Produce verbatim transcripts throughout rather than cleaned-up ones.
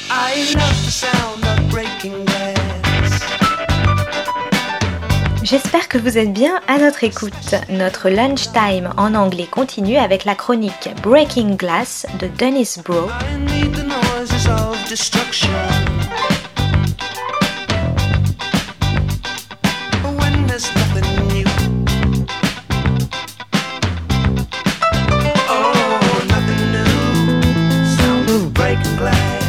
I love the sound of breaking glass. J'espère que vous êtes bien à notre écoute. Notre lunchtime en anglais continue avec la chronique Breaking Glass de Dennis Bro. I need the noises of destruction. When there's nothing new. Oh, nothing new. Sound of breaking glass.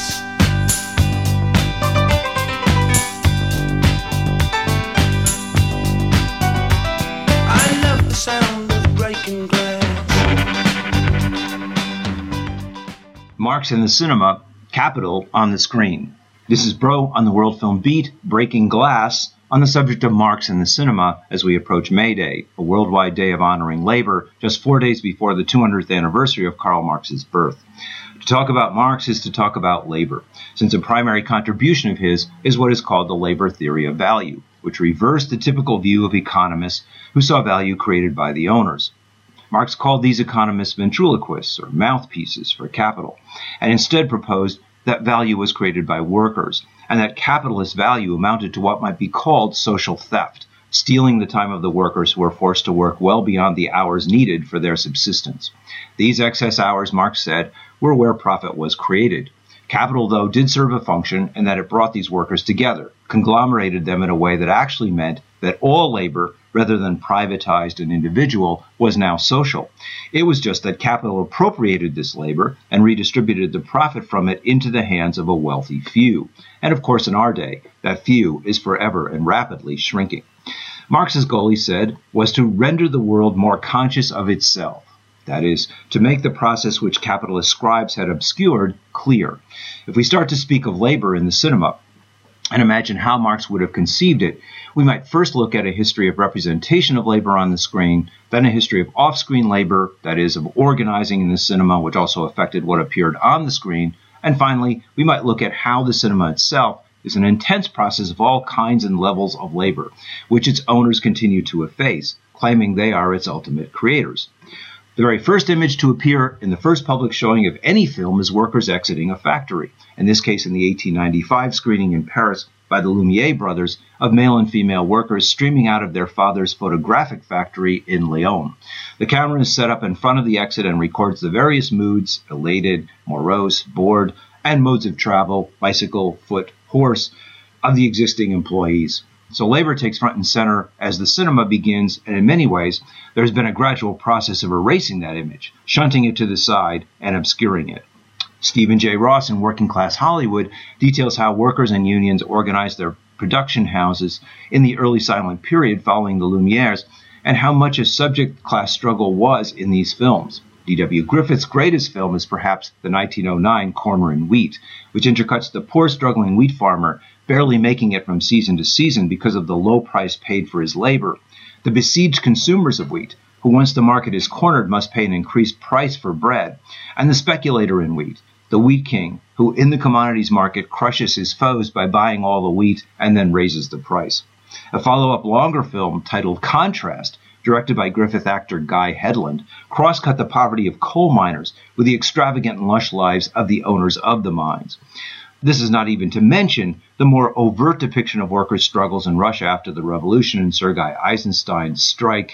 Sound of breaking glass. Marx in the cinema, Capital on the screen. This is Bro on the World Film Beat, Breaking Glass, on the subject of Marx in the cinema as we approach May Day, a worldwide day of honoring labor, just four days before the two hundredth anniversary of Karl Marx's birth. To talk about Marx is to talk about labor, since a primary contribution of his is what is called the labor theory of value, which reversed the typical view of economists who saw value created by the owners. Marx called these economists ventriloquists, or mouthpieces, for capital, and instead proposed that value was created by workers, and that capitalist value amounted to what might be called social theft, stealing the time of the workers who were forced to work well beyond the hours needed for their subsistence. These excess hours, Marx said, were where profit was created. Capital, though, did serve a function in that it brought these workers together, conglomerated them in a way that actually meant that all labor, rather than privatized and individual, was now social. It was just that capital appropriated this labor and redistributed the profit from it into the hands of a wealthy few. And of course, in our day, that few is forever and rapidly shrinking. Marx's goal, he said, was to render the world more conscious of itself. That is, to make the process which capitalist scribes had obscured clear. If we start to speak of labor in the cinema and imagine how Marx would have conceived it, we might first look at a history of representation of labor on the screen, then a history of off-screen labor, that is, of organizing in the cinema, which also affected what appeared on the screen, and finally, we might look at how the cinema itself is an intense process of all kinds and levels of labor, which its owners continue to efface, claiming they are its ultimate creators. The very first image to appear in the first public showing of any film is workers exiting a factory, in this case in the eighteen ninety-five screening in Paris by the Lumiere brothers of male and female workers streaming out of their father's photographic factory in Lyon. The camera is set up in front of the exit and records the various moods, elated, morose, bored, and modes of travel, bicycle, foot, horse, of the existing employees. So labor takes front and center as the cinema begins, and in many ways, there's been a gradual process of erasing that image, shunting it to the side, and obscuring it. Stephen J. Ross in Working Class Hollywood details how workers and unions organized their production houses in the early silent period following the Lumieres, and how much a subject class struggle was in these films. D W Griffith's greatest film is perhaps the nineteen oh nine Corner in Wheat, which intercuts the poor struggling wheat farmer barely making it from season to season because of the low price paid for his labor, the besieged consumers of wheat, who once the market is cornered must pay an increased price for bread, and the speculator in wheat, the wheat king, who in the commodities market crushes his foes by buying all the wheat and then raises the price. A follow-up longer film titled Contrast, directed by Griffith actor Guy Headland, cross-cut the poverty of coal miners with the extravagant and lush lives of the owners of the mines. This is not even to mention the more overt depiction of workers' struggles in Russia after the revolution in Sergei Eisenstein's Strike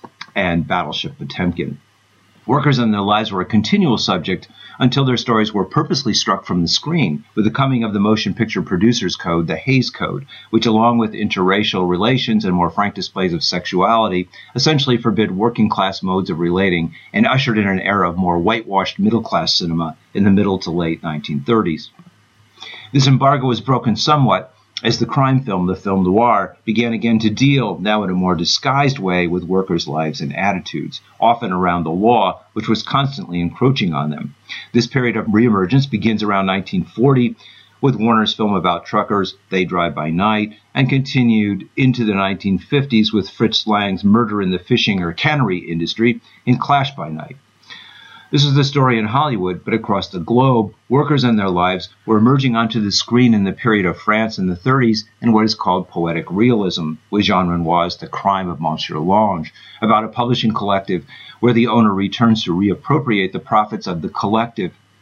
and Battleship Potemkin. Workers and their lives were a continual subject until their stories were purposely struck from the screen with the coming of the Motion Picture Producers Code, the Hays Code, which along with interracial relations and more frank displays of sexuality essentially forbid working-class modes of relating and ushered in an era of more whitewashed middle-class cinema in the middle to late nineteen thirties. This embargo was broken somewhat as the crime film, the film noir, began again to deal, now in a more disguised way, with workers' lives and attitudes, often around the law, which was constantly encroaching on them. This period of reemergence begins around nineteen forty, with Warner's film about truckers, They Drive by Night, and continued into the nineteen fifties with Fritz Lang's Murder in the Fishing or Cannery Industry in Clash by Night. This is the story in Hollywood, but across the globe, workers and their lives were emerging onto the screen in the period of France in the thirties in what is called poetic realism, with Jean Renoir's The Crime of Monsieur Lange, about a publishing collective where the owner returns to reappropriate the profits of the collective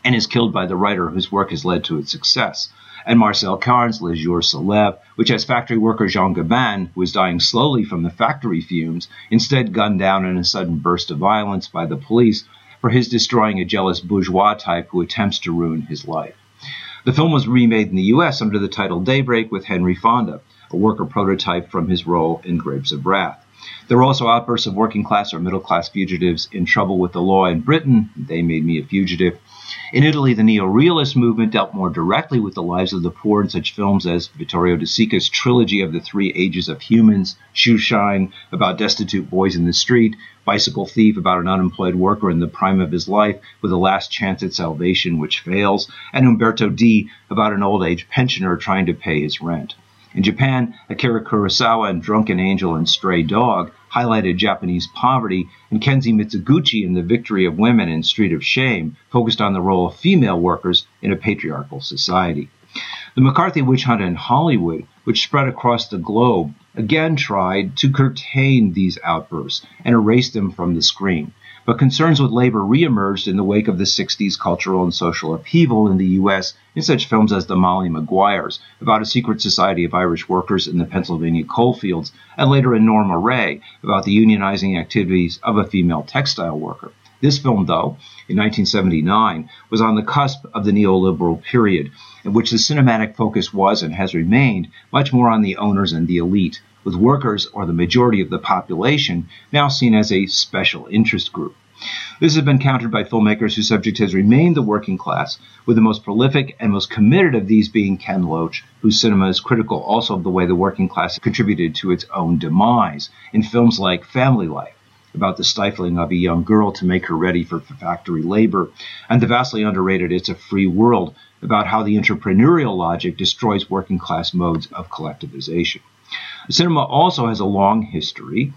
and is killed by the writer whose work has led to its success. And Marcel Carné's Les Jours se lèvent, which has factory worker Jean Gabin, who is dying slowly from the factory fumes, instead gunned down in a sudden burst of violence by the police for his destroying a jealous bourgeois type who attempts to ruin his life. The film was remade in the U S under the title Daybreak with Henry Fonda, a worker prototype from his role in Grapes of Wrath. There were also outbursts of working-class or middle-class fugitives in trouble with the law in Britain. They Made Me a Fugitive. In Italy, the neo-realist movement dealt more directly with the lives of the poor in such films as Vittorio De Sica's trilogy of the Three Ages of Humans, Shoeshine, about destitute boys in the street, Bicycle Thief, about an unemployed worker in the prime of his life with a last chance at salvation which fails, and Umberto D., about an old-age pensioner trying to pay his rent. In Japan, Akira Kurosawa and Drunken Angel and Stray Dog highlighted Japanese poverty, and Kenji Mitsuguchi in The Victory of Women in Street of Shame focused on the role of female workers in a patriarchal society. The McCarthy witch hunt in Hollywood, which spread across the globe, again tried to curtail these outbursts and erase them from the screen. But concerns with labor reemerged in the wake of the sixties cultural and social upheaval in the U S in such films as The Molly Maguires, about a secret society of Irish workers in the Pennsylvania coalfields, and later in Norma Rae, about the unionizing activities of a female textile worker. This film, though, in nineteen seventy-nine, was on the cusp of the neoliberal period, in which the cinematic focus was and has remained much more on the owners and the elite, with workers, or the majority of the population, now seen as a special interest group. This has been countered by filmmakers whose subject has remained the working class, with the most prolific and most committed of these being Ken Loach, whose cinema is critical also of the way the working class contributed to its own demise, in films like Family Life, about the stifling of a young girl to make her ready for factory labor, and the vastly underrated It's a Free World, about how the entrepreneurial logic destroys working class modes of collectivization. Cinema also has a long history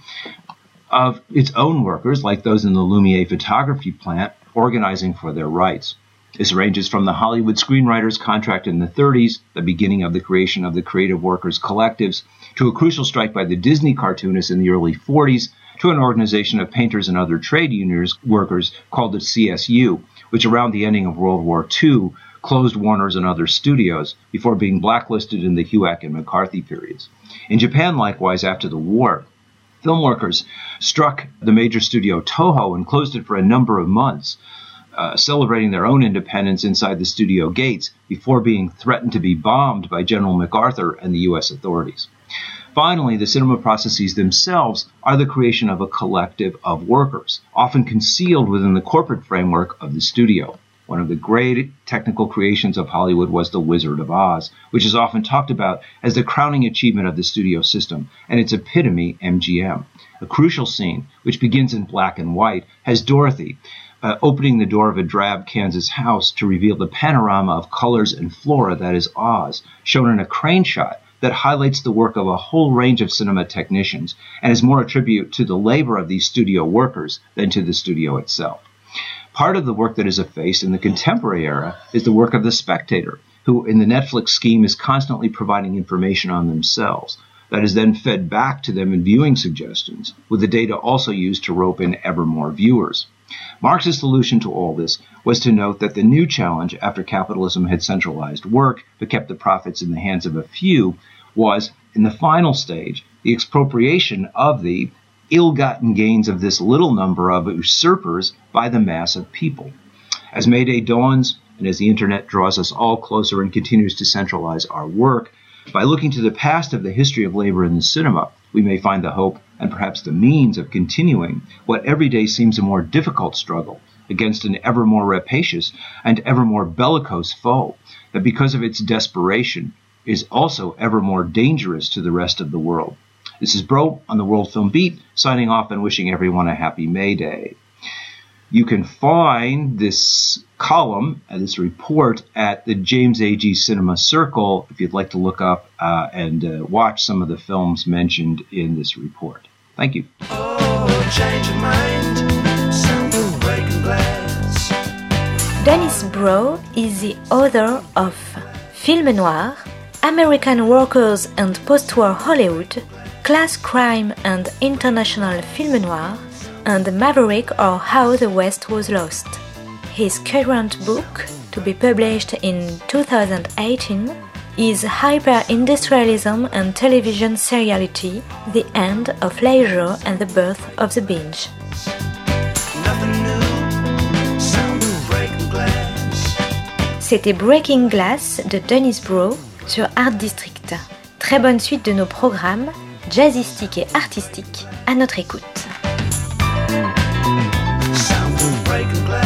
of its own workers, like those in the Lumiere photography plant, organizing for their rights. This ranges from the Hollywood Screenwriters Contract in the thirties, the beginning of the creation of the Creative Workers Collectives, to a crucial strike by the Disney cartoonists in the early forties, to an organization of painters and other trade union workers called the C S U, which around the ending of World War Two closed Warner's and other studios before being blacklisted in the HUAC and McCarthy periods. In Japan, likewise, after the war, film workers struck the major studio Toho and closed it for a number of months, uh, celebrating their own independence inside the studio gates before being threatened to be bombed by General MacArthur and the U S authorities. Finally, the cinema processes themselves are the creation of a collective of workers, often concealed within the corporate framework of the studio. One of the great technical creations of Hollywood was The Wizard of Oz, which is often talked about as the crowning achievement of the studio system, and its epitome, M G M. A crucial scene, which begins in black and white, has Dorothy uh, opening the door of a drab Kansas house to reveal the panorama of colors and flora that is Oz, shown in a crane shot that highlights the work of a whole range of cinema technicians and is more a tribute to the labor of these studio workers than to the studio itself. Part of the work that is effaced in the contemporary era is the work of the spectator, who in the Netflix scheme is constantly providing information on themselves that is then fed back to them in viewing suggestions, with the data also used to rope in ever more viewers. Marx's solution to all this was to note that the new challenge after capitalism had centralized work but kept the profits in the hands of a few was, in the final stage, the expropriation of the ill-gotten gains of this little number of usurpers by the mass of people. As May Day dawns, and as the internet draws us all closer and continues to centralize our work, by looking to the past of the history of labor in the cinema, we may find the hope and perhaps the means of continuing what every day seems a more difficult struggle against an ever more rapacious and ever more bellicose foe, that because of its desperation is also ever more dangerous to the rest of the world. This is Bro on the World Film Beat, signing off and wishing everyone a happy May Day. You can find this column and this report at the James Agee Cinema Circle if you'd like to look up uh, and uh, watch some of the films mentioned in this report. Thank you. Oh, change your mind. Simple breaking glass. Dennis Brough is the author of Film Noir, American Workers and Post-War Hollywood, Class Crime and International Film Noir, and Maverick or How the West Was Lost. His current book, to be published in two thousand eighteen, is Hyper-Industrialism and Television Seriality, The End of Leisure and the Birth of the Binge. C'était Breaking Glass de Dennis Brough sur Art District. Très bonne suite de nos programmes, jazzistiques et artistiques, à notre écoute. Breaking glass.